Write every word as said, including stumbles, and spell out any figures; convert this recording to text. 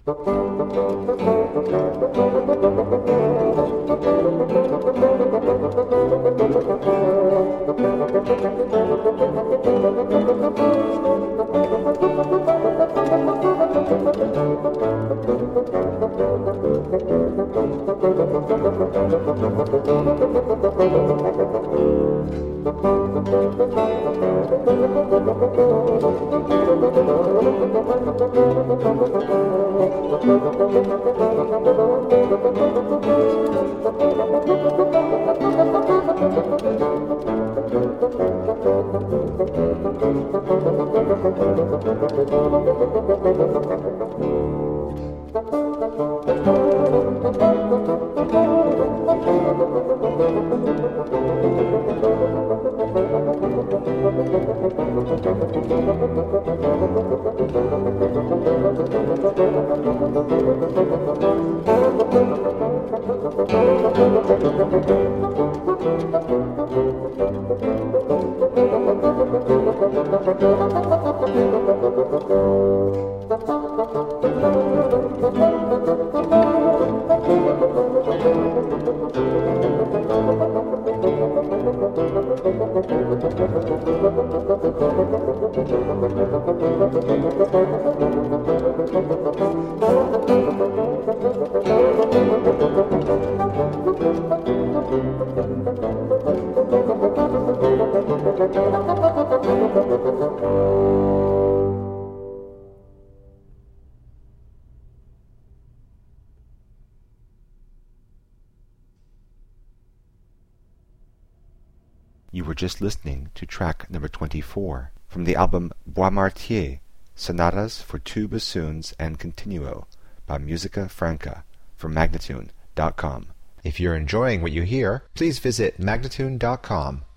You were just listening to track number twenty-four from the album Bois Martier, Sonatas for Two Bassoons and Continuo by Musica Franca from Magnatune dot com. If you're enjoying what you hear, please visit Magnatune dot com